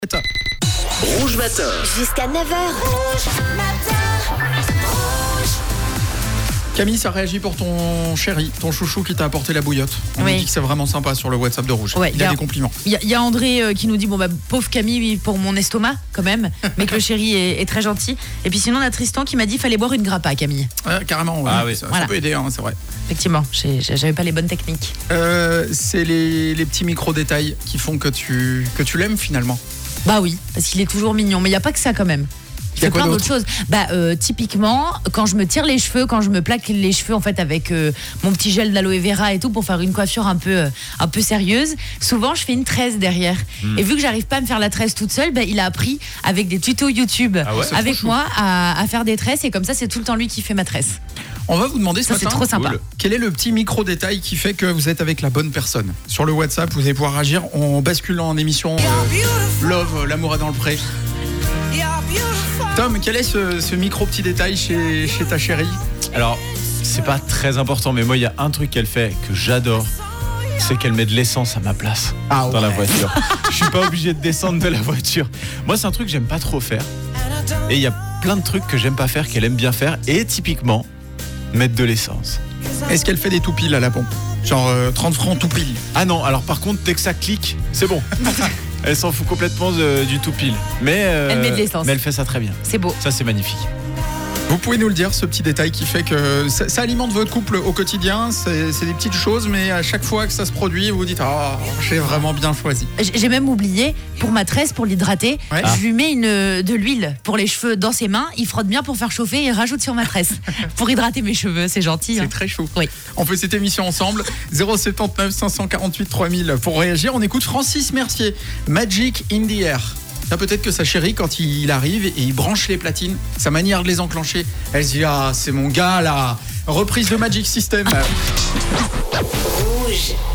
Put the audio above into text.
Rouge Matin. Jusqu'à 9h. Camille, ça réagit pour ton chéri, ton chouchou qui t'a apporté la bouillotte. On Oui. nous dit que c'est vraiment sympa sur le WhatsApp de Rouge. Ouais, il a bien. des compliments. Il y a André qui nous dit pauvre Camille pour mon estomac quand même, mais que le chéri est très gentil. Et puis sinon on a Tristan qui m'a dit fallait boire une grappa Camille. Carrément, Ah oui. ça Voilà. peut aider, hein, c'est vrai. Effectivement, j'avais pas les bonnes techniques. C'est les petits micro-détails qui font que tu l'aimes finalement. Bah oui, parce qu'il est toujours mignon, mais il y a pas que ça quand même. Il Y a fait quoi plein d'autre d'autres choses. Typiquement, quand je me tire les cheveux, quand je me plaque les cheveux en fait avec mon petit gel d'aloe vera et tout pour faire une coiffure un peu sérieuse, souvent je fais une tresse derrière. Et vu que j'arrive pas à me faire la tresse toute seule, il a appris avec des tutos YouTube Ah ouais, c'est avec trop moi à faire des tresses et comme ça c'est tout le temps lui qui fait ma tresse. On va vous demander ce Ça c'est matin, trop sympa. Cool. quel est le petit micro-détail qui fait que vous êtes avec la bonne personne. Sur le WhatsApp, vous allez pouvoir agir en basculant en émission Love, l'amour est dans le pré. Tom, quel est ce micro-petit détail chez ta chérie? Alors, c'est pas très important, mais moi, il y a un truc qu'elle fait que j'adore. C'est qu'elle met de l'essence à ma place dans la voiture. Je suis pas obligé de descendre de la voiture. Moi, c'est un truc que j'aime pas trop faire. Et il y a plein de trucs que j'aime pas faire, qu'elle aime bien faire. Et typiquement, mettre de l'essence. Est-ce qu'elle fait des tout piles à la pompe? Genre 30 francs tout pile. Ah non, alors par contre, dès que ça clique, c'est bon. Elle s'en fout complètement du tout pile. Mais Elle met de l'essence. Mais elle fait ça très bien. C'est beau. Ça, c'est magnifique. Vous pouvez nous le dire, ce petit détail qui fait que ça alimente votre couple au quotidien. C'est des petites choses, mais à chaque fois que ça se produit, vous vous dites « Ah, j'ai vraiment bien choisi ». J'ai même oublié, pour ma tresse, pour l'hydrater, Ouais. je lui mets de l'huile pour les cheveux dans ses mains, il frotte bien pour faire chauffer et rajoute sur ma tresse. Pour hydrater mes cheveux, c'est gentil. C'est Hein. très chaud. Oui. On fait cette émission ensemble. 079 548 3000 pour réagir. On écoute Francis Mercier, Magic in the Air. Là, peut-être que sa chérie, quand il arrive et il branche les platines, sa manière de les enclencher, elle se dit « Ah, c'est mon gars là ». Reprise de Magic System. Rouge.